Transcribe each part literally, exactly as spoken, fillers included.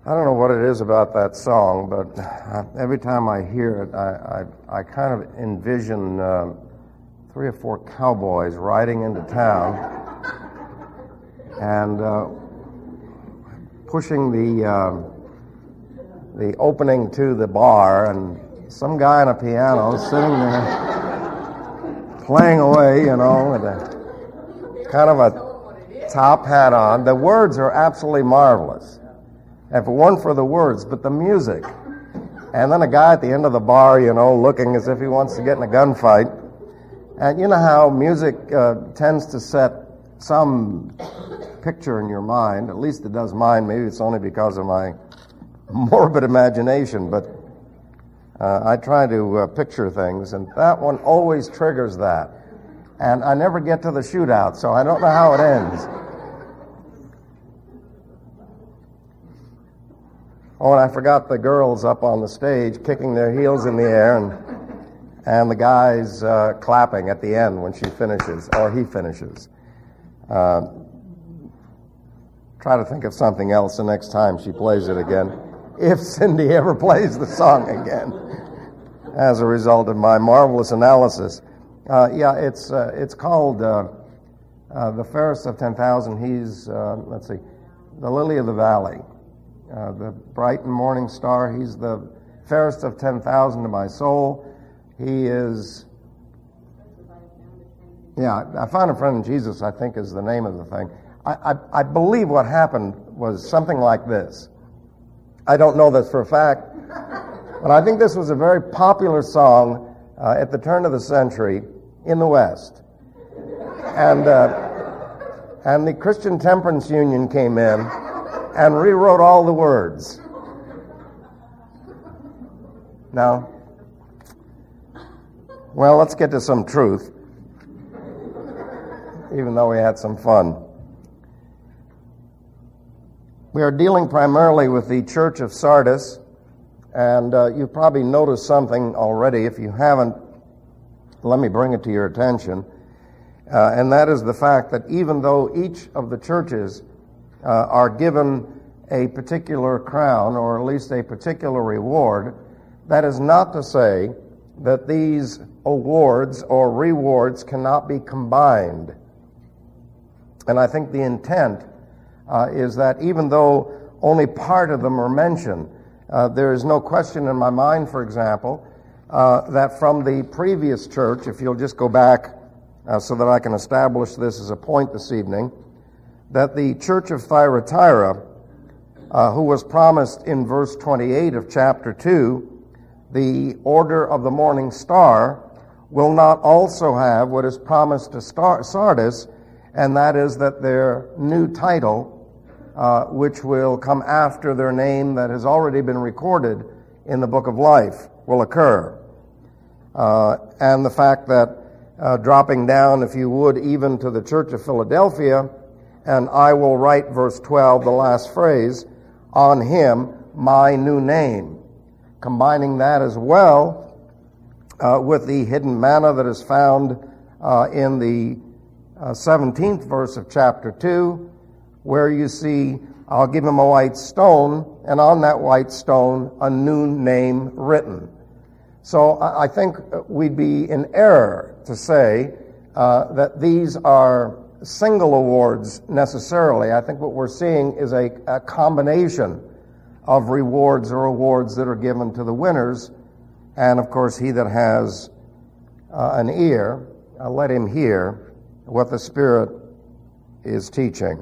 I don't know what it is about that song, but every time I hear it, I, I, I kind of envision uh, three or four cowboys riding into town and uh, pushing the uh, the opening to the bar, and some guy on a piano sitting there playing away, you know, with a kind of a top hat on. The words are absolutely marvelous. If it weren't for the words, but the music. And then a guy at the end of the bar, you know, looking as if he wants to get in a gunfight. And you know how music uh, tends to set some picture in your mind, at least it does mine. Maybe it's only because of my morbid imagination, but uh, I try to uh, picture things, and that one always triggers that. And I never get to the shootout, so I don't know how it ends. Oh, and I forgot the girls up on the stage kicking their heels in the air, and and the guys uh, clapping at the end when she finishes, or he finishes. Uh, try to think of something else the next time she plays it again, if Cindy ever plays the song again, as a result of my marvelous analysis. Uh, yeah, it's uh, it's called uh, uh, The Fairest of ten thousand. He's, uh, let's see, the Lily of the Valley. Uh, the bright and morning star. He's the fairest of ten thousand to my soul. He is, yeah, I found a friend in Jesus, I think is the name of the thing. I, I, I believe what happened was something like this. I don't know this for a fact, but I think this was a very popular song uh, at the turn of the century in the West. And, uh, and the Christian Temperance Union came in and rewrote all the words. Now, well, let's get to some truth, even though we had some fun. We are dealing primarily with the Church of Sardis, and uh, you've probably noticed something already. If you haven't, let me bring it to your attention, uh, and that is the fact that even though each of the churches Uh, are given a particular crown, or at least a particular reward, that is not to say that these awards or rewards cannot be combined. And I think the intent uh, is that even though only part of them are mentioned, uh, there is no question in my mind, for example, uh, that from the previous church, if you'll just go back uh, so that I can establish this as a point this evening, that the church of Thyatira, uh, who was promised in verse twenty-eight of chapter two, the order of the morning star, will not also have what is promised to Star- Sardis, and that is that their new title, uh, which will come after their name that has already been recorded in the book of life, will occur. Uh, and the fact that, uh, dropping down, if you would, even to the church of Philadelphia, and I will write, verse twelve, the last phrase, on him my new name. Combining that as well uh, with the hidden manna that is found uh, in the uh, seventeenth verse of chapter two, where you see, I'll give him a white stone, and on that white stone a new name written. So I, I think we'd be in error to say uh, that these are single awards necessarily. I think what we're seeing is a, a combination of rewards or awards that are given to the winners. And of course, he that has uh, an ear, uh, let him hear what the Spirit is teaching.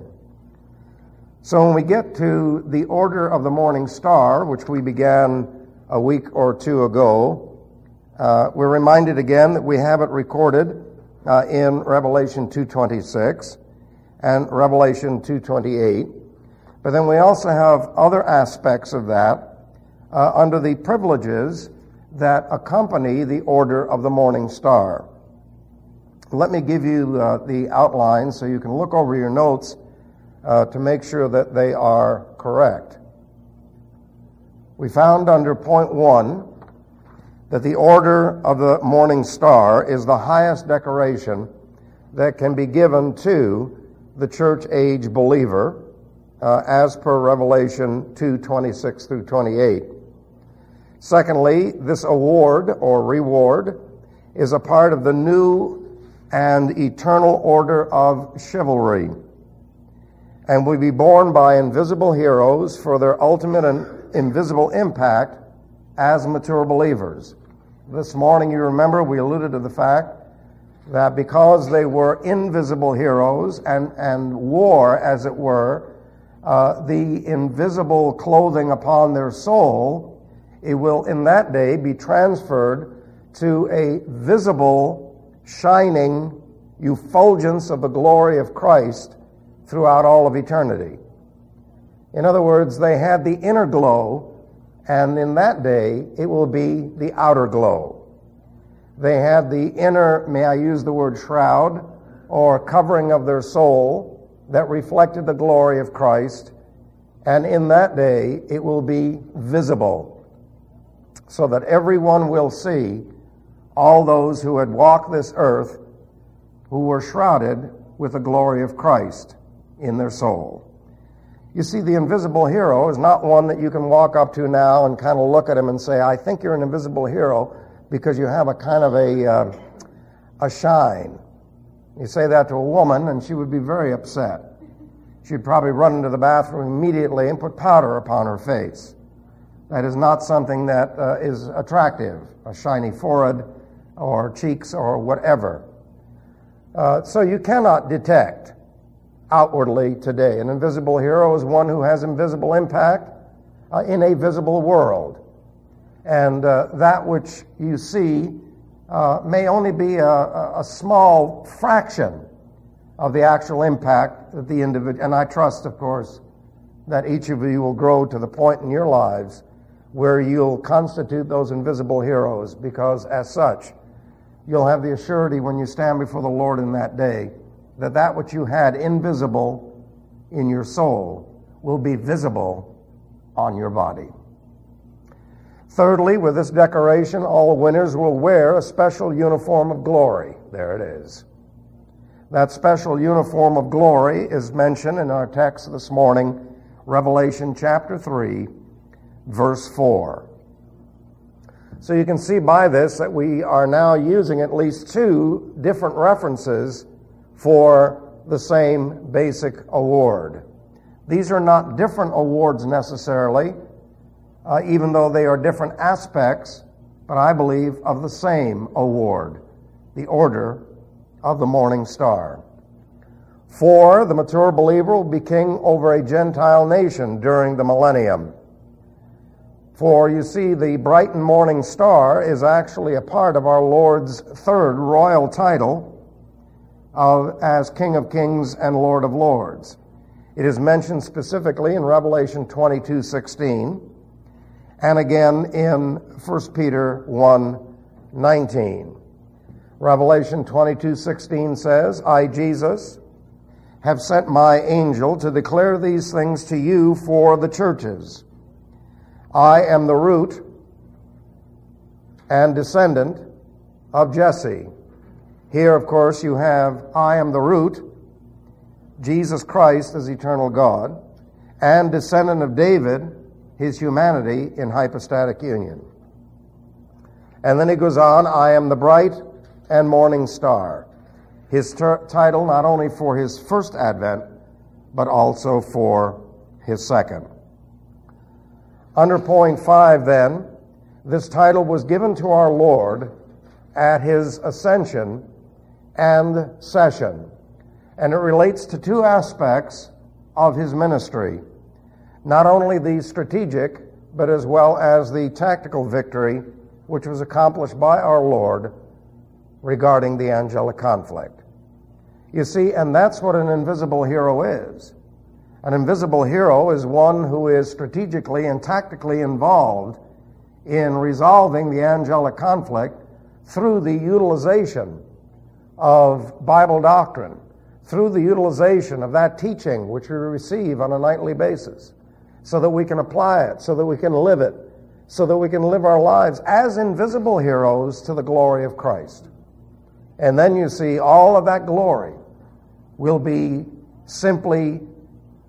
So when we get to the order of the morning star, which we began a week or two ago, uh, we're reminded again that we have it recorded Uh, in Revelation two twenty-six and Revelation two twenty-eight. But then we also have other aspects of that uh, under the privileges that accompany the order of the morning star. Let me give you uh, the outline so you can look over your notes uh, to make sure that they are correct. We found under point one that the order of the morning star is the highest decoration that can be given to the church age believer, uh, as per Revelation two, twenty-six through twenty-eight. Secondly, this award or reward is a part of the new and eternal order of chivalry, and will be borne by invisible heroes for their ultimate and invisible impact as mature believers. This morning, you remember, we alluded to the fact that because they were invisible heroes and, and wore, as it were, uh, the invisible clothing upon their soul, it will in that day be transferred to a visible, shining effulgence of the glory of Christ throughout all of eternity. In other words, they had the inner glow, and in that day it will be the outer glow. They had the inner, may I use the word shroud, or covering of their soul that reflected the glory of Christ, and in that day it will be visible, so that everyone will see all those who had walked this earth who were shrouded with the glory of Christ in their soul. You see, the invisible hero is not one that you can walk up to now and kind of look at him and say, I think you're an invisible hero because you have a kind of a, uh, a shine. You say that to a woman and she would be very upset. She'd probably run into the bathroom immediately and put powder upon her face. That is not something that uh, is attractive, a shiny forehead or cheeks or whatever. Uh, so you cannot detect outwardly today. An invisible hero is one who has invisible impact uh, in a visible world. And uh, that which you see uh, may only be a, a small fraction of the actual impact that the individual, and I trust, of course, that each of you will grow to the point in your lives where you'll constitute those invisible heroes, because as such, you'll have the assurity when you stand before the Lord in that day that that which you had invisible in your soul will be visible on your body. Thirdly, with this decoration, all winners will wear a special uniform of glory. There it is. That special uniform of glory is mentioned in our text this morning, Revelation chapter three, verse four. So you can see by this that we are now using at least two different references for the same basic award. These are not different awards necessarily, uh, even though they are different aspects, but I believe of the same award, the Order of the Morning Star. For the mature believer will be king over a Gentile nation during the millennium. For you see, the bright and morning star is actually a part of our Lord's third royal title of as King of Kings and Lord of Lords. It is mentioned specifically in Revelation twenty-two sixteen, and again in First Peter one nineteen. Revelation twenty-two sixteen says, I, Jesus, have sent my angel to declare these things to you for the churches. I am the root and descendant of Jesse. Here, of course, you have, I am the root, Jesus Christ as eternal God, and descendant of David, his humanity in hypostatic union. And then he goes on, I am the bright and morning star. His ter- title not only for his first advent, but also for his second. Under point five, then, this title was given to our Lord at his ascension and session. And it relates to two aspects of his ministry. Not only the strategic, but as well as the tactical victory which was accomplished by our Lord regarding the angelic conflict. You see, and that's what an invisible hero is. An invisible hero is one who is strategically and tactically involved in resolving the angelic conflict through the utilization of Bible doctrine, through the utilization of that teaching which we receive on a nightly basis, so that we can apply it, so that we can live it, so that we can live our lives as invisible heroes to the glory of Christ. And then you see all of that glory will be simply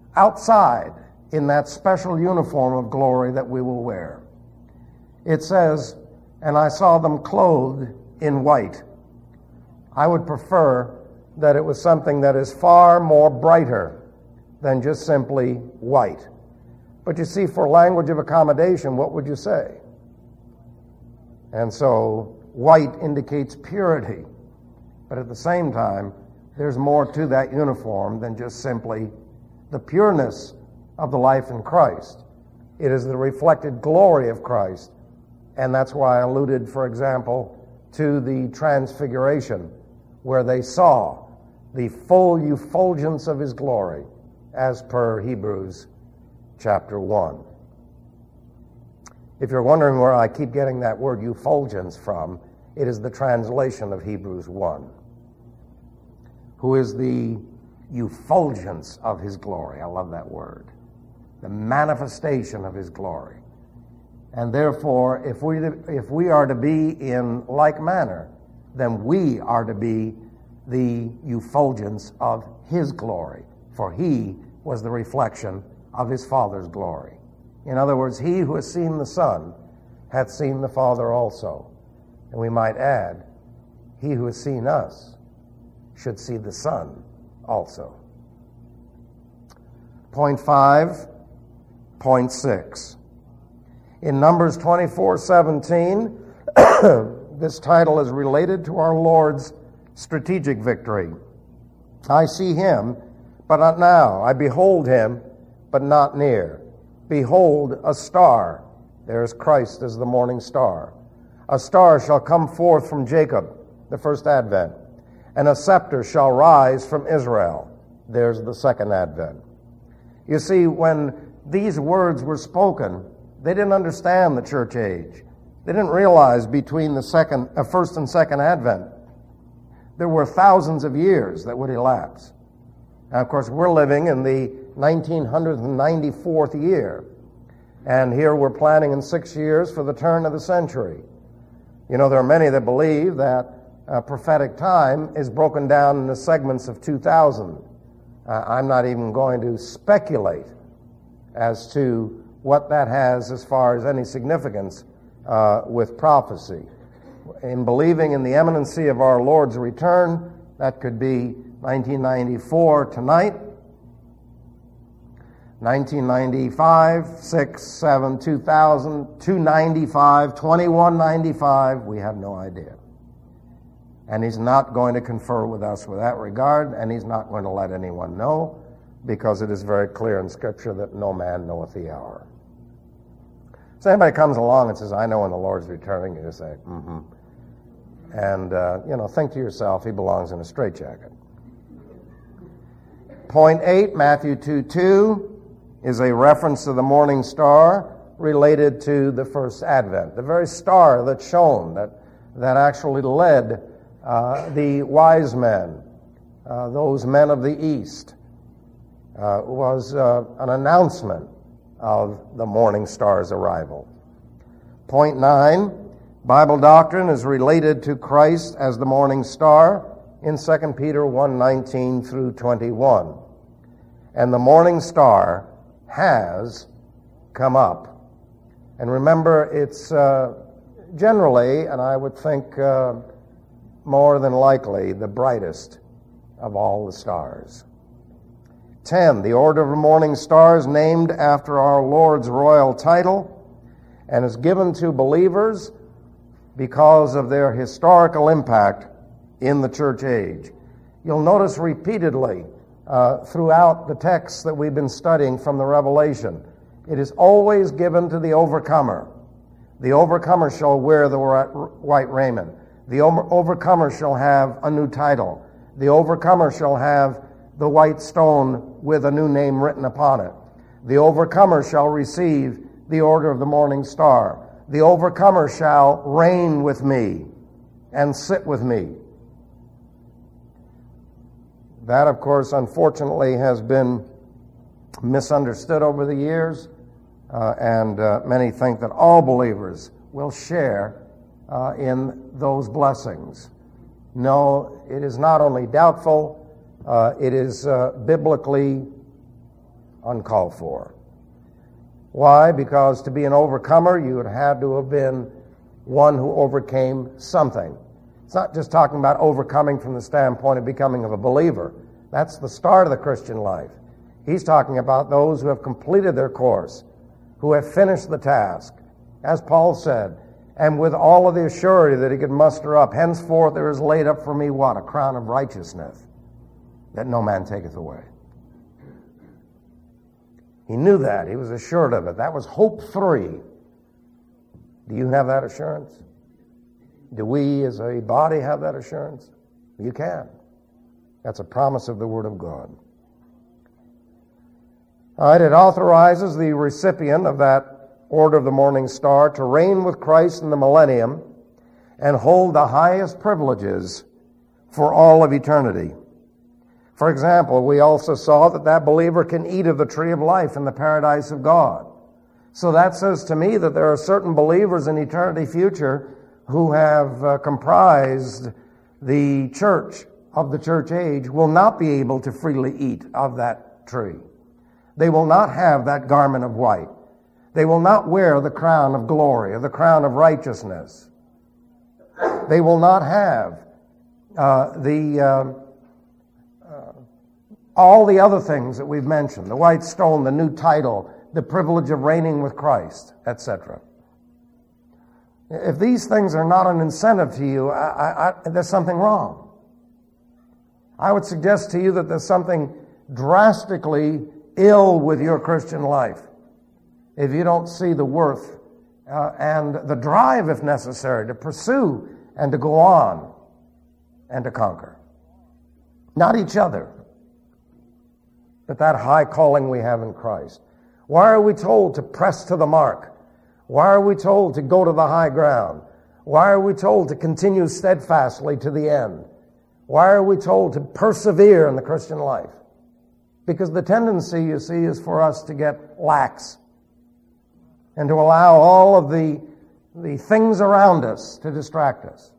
outside in that special uniform of glory that we will wear. It says, and I saw them clothed in white. I would prefer that it was something that is far more brighter than just simply white. But you see, for language of accommodation, what would you say? And so white indicates purity. But at the same time, there's more to that uniform than just simply the pureness of the life in Christ. It is the reflected glory of Christ. And that's why I alluded, for example, to the transfiguration, where they saw the full effulgence of his glory, as per Hebrews chapter one. If you're wondering where I keep getting that word effulgence from, it is the translation of Hebrews one. Who is the effulgence of his glory? I love that word. The manifestation of his glory. And therefore, if we if we are to be in like manner, then we are to be the effulgence of his glory, for he was the reflection of his Father's glory. In other words, he who has seen the Son hath seen the Father also. And we might add, he who has seen us should see the Son also. Point five, point six. In Numbers twenty-four seventeen, this title is related to our Lord's strategic victory. I see him, but not now. I behold him, but not near. Behold, a star. There's Christ as the morning star. A star shall come forth from Jacob, the first advent, and a scepter shall rise from Israel. There's the second advent. You see, when these words were spoken, they didn't understand the church age. They didn't realize between the second, uh, first and second advent, there were thousands of years that would elapse. Now, of course, we're living in the nineteen ninety-fourth year, and here we're planning in six years for the turn of the century. You know, there are many that believe that uh, prophetic time is broken down into segments of two thousand. Uh, I'm not even going to speculate as to what that has as far as any significance uh, with prophecy. In believing in the imminency of our Lord's return, that could be nineteen ninety-four tonight, nineteen ninety-five, six, seven, two thousand, two ninety-five, twenty-one ninety-five, we have no idea. And he's not going to confer with us with that regard, and he's not going to let anyone know, because it is very clear in Scripture that no man knoweth the hour. So anybody comes along and says, I know when the Lord's returning, you just say, mm-hmm. And, uh, you know, think to yourself, he belongs in a straitjacket. Point eight, Matthew two two, is a reference to the morning star related to the first advent. The very star that shone, that, that actually led uh, the wise men, uh, those men of the east, uh, was uh, an announcement of the morning star's arrival. Point nine, Bible doctrine is related to Christ as the morning star in Second Peter one nineteen through twenty-one. And the morning star has come up. And remember, it's uh, generally, and I would think uh, more than likely, the brightest of all the stars. ten. The order of the morning stars named after our Lord's royal title and is given to believers because of their historical impact in the church age. You'll notice repeatedly uh, throughout the texts that we've been studying from the Revelation, it is always given to the overcomer. The overcomer shall wear the white raiment. The overcomer shall have a new title. The overcomer shall have the white stone with a new name written upon it. The overcomer shall receive the order of the morning star. The overcomer shall reign with me and sit with me. That, of course, unfortunately has been misunderstood over the years, uh, and uh, many think that all believers will share uh, in those blessings. No, it is not only doubtful, uh, it is uh, biblically uncalled for. Why? Because to be an overcomer, you would have to have been one who overcame something. It's not just talking about overcoming from the standpoint of becoming of a believer. That's the start of the Christian life. He's talking about those who have completed their course, who have finished the task. As Paul said, and with all of the assurity that he could muster up, henceforth there is laid up for me what? A crown of righteousness, that no man taketh away. He knew that. He was assured of it. That was hope three. Do you have that assurance? Do we as a body have that assurance? You can. That's a promise of the Word of God. All right, it authorizes the recipient of that Order of the Morning Star to reign with Christ in the millennium and hold the highest privileges for all of eternity. For example, we also saw that that believer can eat of the tree of life in the paradise of God. So that says to me that there are certain believers in eternity future who have uh, comprised the church of the church age will not be able to freely eat of that tree. They will not have that garment of white. They will not wear the crown of glory or the crown of righteousness. They will not have uh, the uh, uh, all the other things that we've mentioned, the white stone, the new title, the privilege of reigning with Christ, et cetera. If these things are not an incentive to you, I, I, I, there's something wrong. I would suggest to you that there's something drastically ill with your Christian life if you don't see the worth uh, and the drive, if necessary, to pursue and to go on and to conquer. Not each other, but that high calling we have in Christ. Why are we told to press to the mark? Why are we told to go to the high ground? Why are we told to continue steadfastly to the end? Why are we told to persevere in the Christian life? Because the tendency, you see, is for us to get lax and to allow all of the, the things around us to distract us.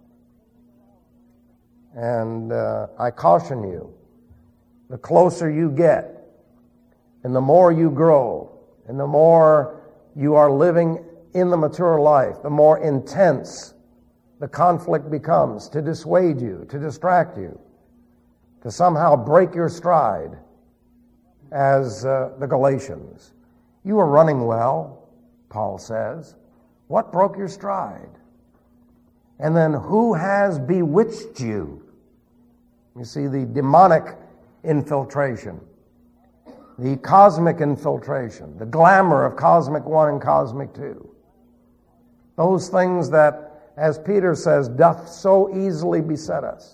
And uh, I caution you, the closer you get and the more you grow and the more you are living in the mature life, the more intense the conflict becomes to dissuade you, to distract you, to somehow break your stride, as uh, the Galatians. You were running well, Paul says. What broke your stride? And then who has bewitched you? You see, the demonic infiltration, the cosmic infiltration, the glamour of cosmic one and cosmic two. Those things that, as Peter says, doth so easily beset us.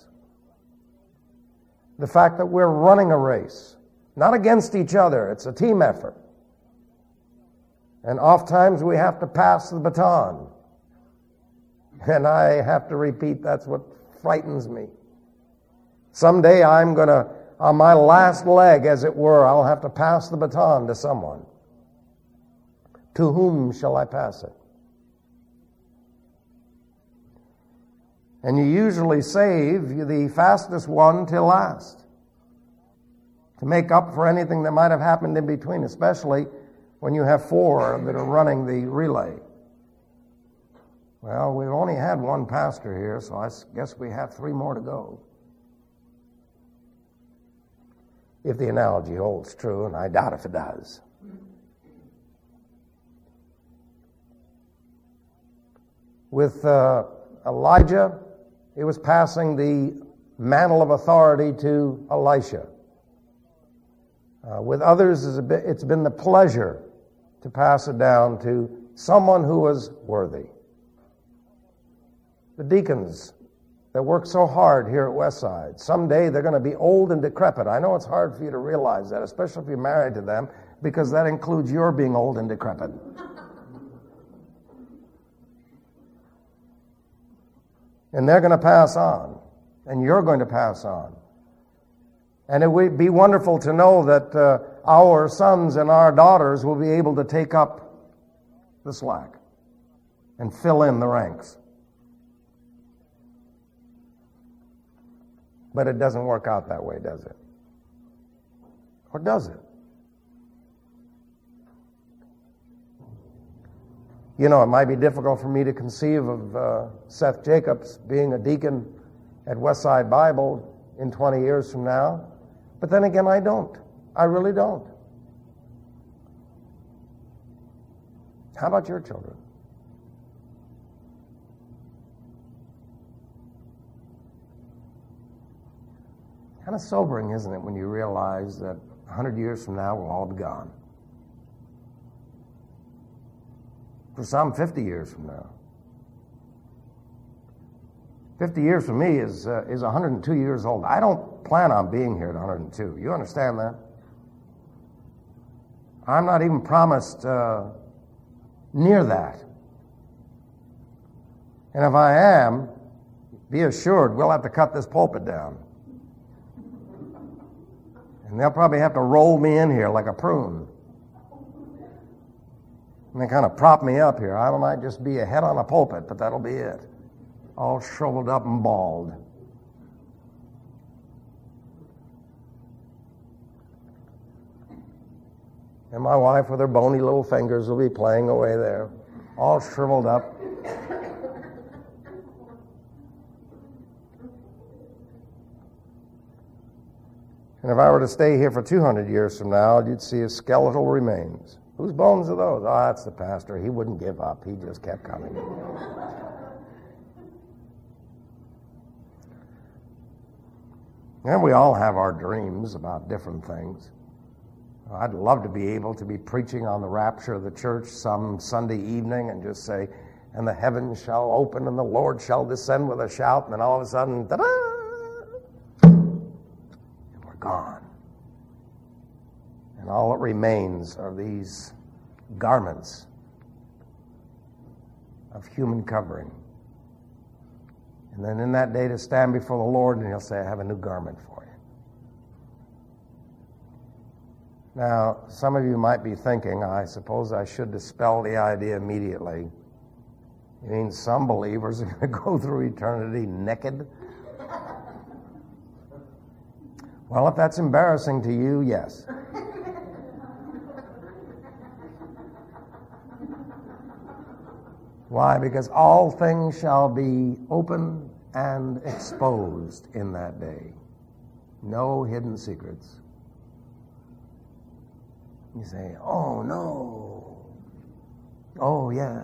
The fact that we're running a race, not against each other, it's a team effort. And oftentimes we have to pass the baton. And I have to repeat, that's what frightens me. Someday I'm going to, on my last leg, as it were, I'll have to pass the baton to someone. To whom shall I pass it? And you usually save the fastest one till last, to make up for anything that might have happened in between, especially when you have four that are running the relay. Well, we've only had one pastor here, so I guess we have three more to go. If the analogy holds true, and I doubt if it does. With uh, Elijah, he was passing the mantle of authority to Elisha. Uh, with others, it's been the pleasure to pass it down to someone who was worthy. The deacons that work so hard here at Westside, someday they're going to be old and decrepit. I know it's hard for you to realize that, especially if you're married to them, because that includes your being old and decrepit. And they're going to pass on, and you're going to pass on. And it would be wonderful to know that uh, our sons and our daughters will be able to take up the slack and fill in the ranks. But it doesn't work out that way, does it? Or does it? You know, it might be difficult for me to conceive of uh, Seth Jacobs being a deacon at Westside Bible in twenty years from now. But then again, I don't. I really don't. How about your children? Kind of sobering, isn't it, when you realize that one hundred years from now we'll all be gone. For some, fifty years from now. fifty years for me is uh, is one hundred two years old. I don't plan on being here at one hundred two. You understand that? I'm not even promised uh, near that. And if I am, be assured we'll have to cut this pulpit down. And they'll probably have to roll me in here like a prune. And they kind of prop me up here. I might just be a head on a pulpit, but that'll be it. All shriveled up and bald. And my wife with her bony little fingers will be playing away there, all shriveled up. And if I were to stay here for two hundred years from now, you'd see his skeletal remains. Whose bones are those? Oh, that's the pastor. He wouldn't give up. He just kept coming. And we all have our dreams about different things. I'd love to be able to be preaching on the rapture of the church some Sunday evening and just say, and the heavens shall open and the Lord shall descend with a shout, and then all of a sudden, ta-da! And we're gone. And all that remains are these garments of human covering. And then in that day to stand before the Lord, and he'll say, I have a new garment for you. Now, some of you might be thinking, I suppose I should dispel the idea immediately. You mean some believers are going to go through eternity naked? Well, if that's embarrassing to you, yes. Why? Because all things shall be open and exposed in that day. No hidden secrets. You say, oh no. Oh yes.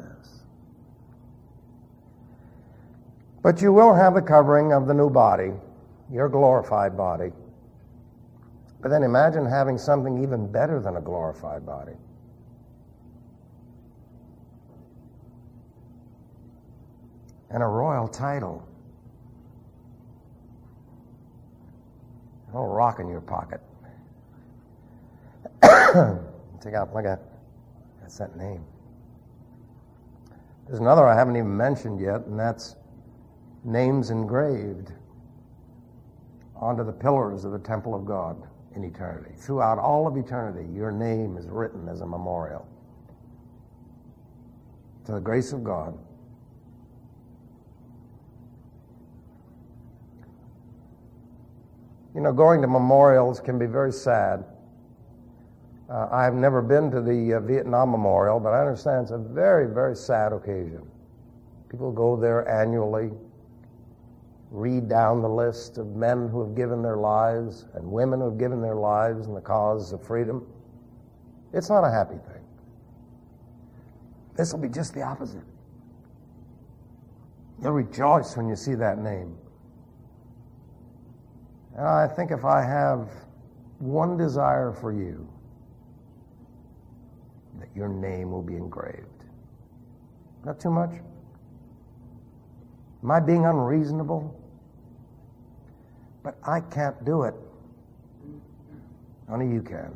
But you will have the covering of the new body, your glorified body. But then imagine having something even better than a glorified body. And a royal title. A little rock in your pocket. Take out, look at, that's that name. There's another I haven't even mentioned yet, and that's names engraved onto the pillars of the temple of God in eternity. Throughout all of eternity, your name is written as a memorial to the grace of God. You know, going to memorials can be very sad. Uh, I've never been to the uh, Vietnam Memorial, but I understand it's a very, very sad occasion. People go there annually, read down the list of men who have given their lives and women who have given their lives in the cause of freedom. It's not a happy thing. This will be just the opposite. You'll rejoice when you see that name. And I think if I have one desire for you, that your name will be engraved. Not too much? Am I being unreasonable? But I can't do it. Only you can.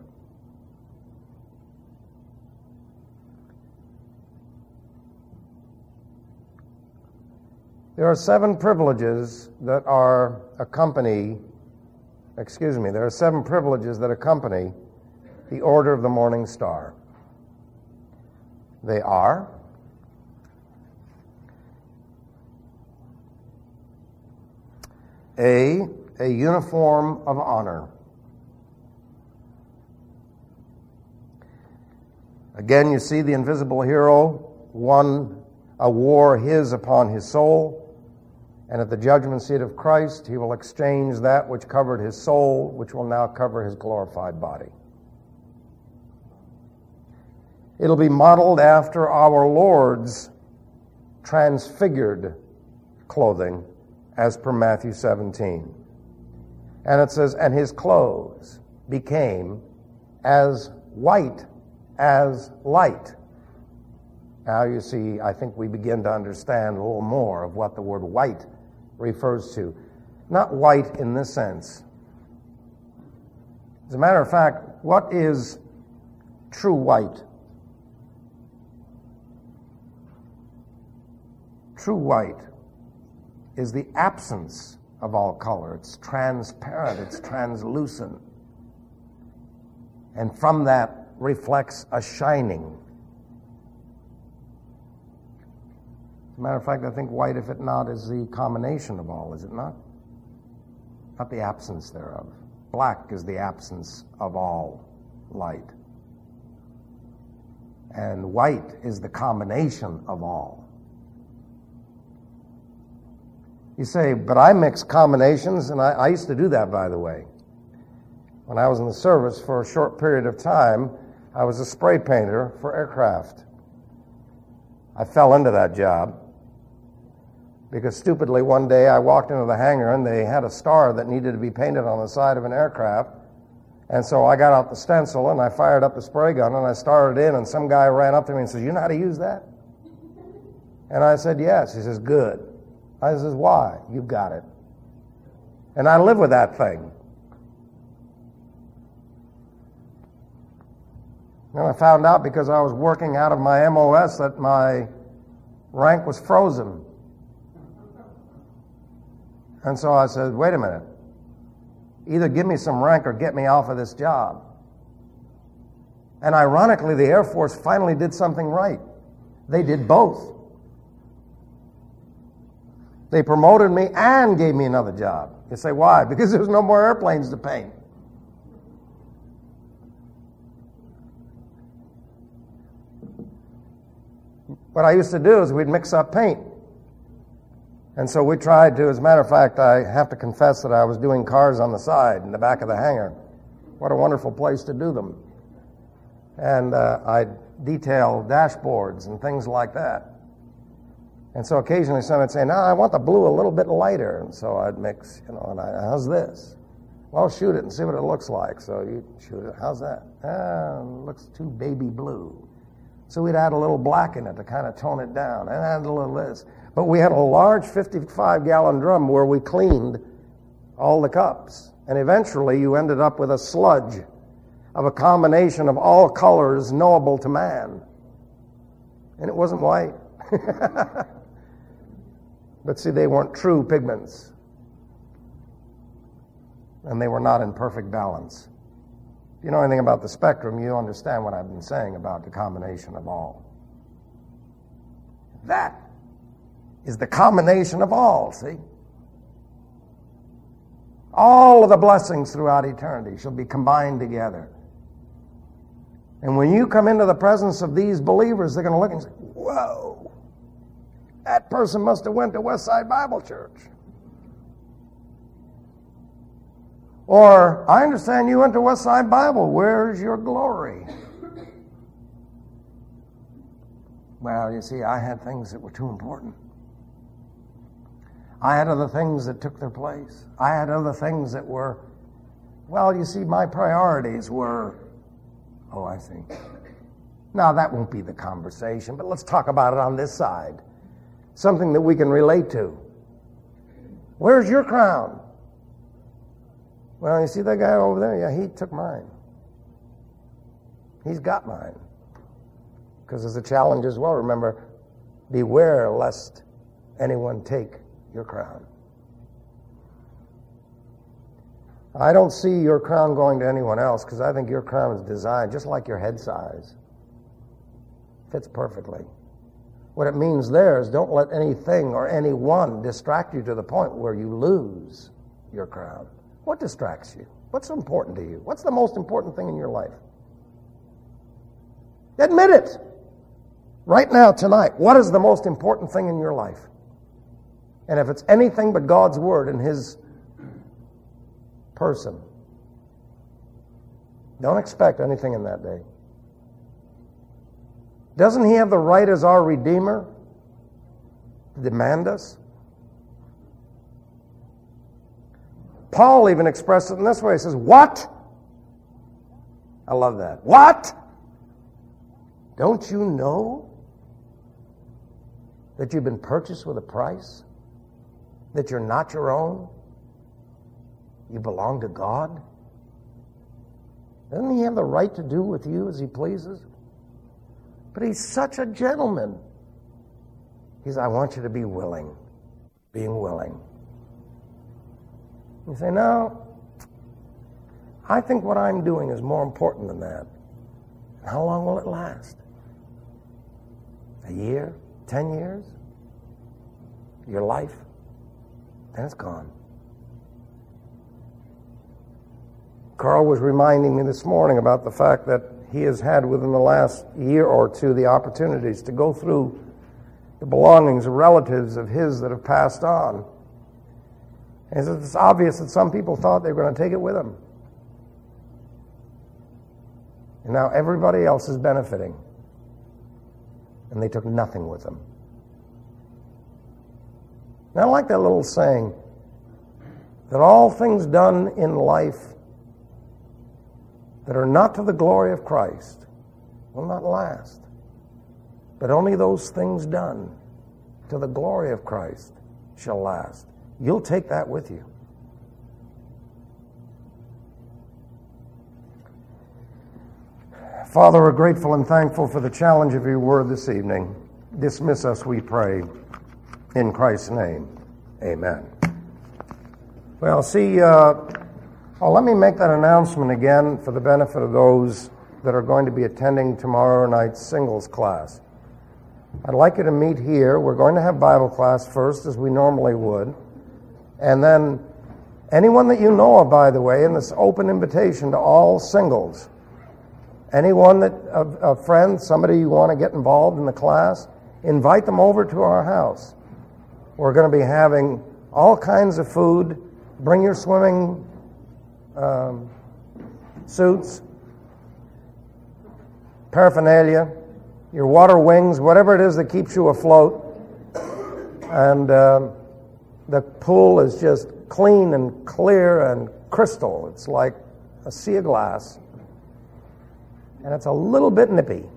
There are seven privileges that are accompany Excuse me, there are seven privileges that accompany the Order of the Morning Star. They are A, a uniform of honor. Again, you see the invisible hero won a war his upon his soul, and at the judgment seat of Christ, he will exchange that which covered his soul, which will now cover his glorified body. It'll be modeled after our Lord's transfigured clothing, as per Matthew seventeen. And it says, and his clothes became as white as light. Now you see, I think we begin to understand a little more of what the word white refers to. Not white in this sense. As a matter of fact, what is true white? True white is the absence of all color. It's transparent, it's translucent. And from that reflects a shining. As a matter of fact, I think white, if it not, is the combination of all, is it not? Not the absence thereof. Black is the absence of all light. And white is the combination of all. You say, but I mix combinations, and I, I used to do that, by the way. When I was in the service for a short period of time, I was a spray painter for aircraft. I fell into that job because stupidly one day I walked into the hangar and they had a star that needed to be painted on the side of an aircraft. And so I got out the stencil and I fired up the spray gun and I started in, and some guy ran up to me and says, "You know how to use that?" And I said, "Yes." He says, "Good." I says, "Why?" "You've got it." And I live with that thing. And I found out because I was working out of my M O S that my rank was frozen. And so I said, wait a minute. Either give me some rank or get me off of this job. And ironically, the Air Force finally did something right. They did both. They promoted me and gave me another job. You say, why? Because there was no more airplanes to paint. What I used to do is we'd mix up paint. And so we tried to, as a matter of fact, I have to confess that I was doing cars on the side in the back of the hangar. What a wonderful place to do them. And uh, I'd detail dashboards and things like that. And so occasionally someone would say, no, I want the blue a little bit lighter. And so I'd mix, you know, and I, how's this? Well, shoot it and see what it looks like. So you shoot it. How's that? Ah, it looks too baby blue. So we'd add a little black in it to kind of tone it down, and add a little this. But we had a large fifty-five gallon drum where we cleaned all the cups. And eventually you ended up with a sludge of a combination of all colors knowable to man. And it wasn't white. But see, they weren't true pigments. And they were not in perfect balance. If you know anything about the spectrum, you understand what I've been saying about the combination of all. That is the combination of all, see? All of the blessings throughout eternity shall be combined together. And when you come into the presence of these believers, they're going to look and say, whoa, that person must have went to Westside Bible Church. Or, I understand you went to Westside Bible. Where's your glory? Well, you see, I had things that were too important. I had other things that took their place. I had other things that were, well, you see, my priorities were, oh, I see. Now, that won't be the conversation, but let's talk about it on this side. Something that we can relate to. Where's your crown? Well, you see that guy over there? Yeah, he took mine. He's got mine. Because there's a challenge as well. Remember, beware lest anyone take your crown. I don't see your crown going to anyone else because I think your crown is designed just like your head size. Fits perfectly. What it means there is don't let anything or anyone distract you to the point where you lose your crown. What distracts you? What's important to you? What's the most important thing in your life? Admit it. Right now, tonight, what is the most important thing in your life? And if it's anything but God's Word and His person, don't expect anything in that day. Doesn't He have the right as our Redeemer to demand us? Paul even expressed it in this way. He says, what? I love that. What? Don't you know that you've been purchased with a price? That you're not your own? You belong to God? Doesn't He have the right to do with you as He pleases? But He's such a gentleman. He says, I want you to be willing. Being willing. You say, no, I think what I'm doing is more important than that. How long will it last? A year? Ten years? Your life? Then it's gone. Carl was reminding me this morning about the fact that he has had within the last year or two the opportunities to go through the belongings of relatives of his that have passed on. And it's obvious that some people thought they were going to take it with them. And now everybody else is benefiting. And they took nothing with them. And I like that little saying, that all things done in life that are not to the glory of Christ will not last. But only those things done to the glory of Christ shall last. You'll take that with you. Father, we're grateful and thankful for the challenge of your word this evening. Dismiss us, we pray, in Christ's name. Amen. Well, see, uh, oh, let me make that announcement again for the benefit of those that are going to be attending tomorrow night's singles class. I'd like you to meet here. We're going to have Bible class first, as we normally would. And then anyone that you know of, by the way, in this open invitation to all singles, anyone that, a, a friend, somebody you want to get involved in the class, invite them over to our house. We're going to be having all kinds of food. Bring your swimming um, suits, paraphernalia, your water wings, whatever it is that keeps you afloat. And um, the pool is just clean and clear and crystal. It's like a sea of glass. And it's a little bit nippy.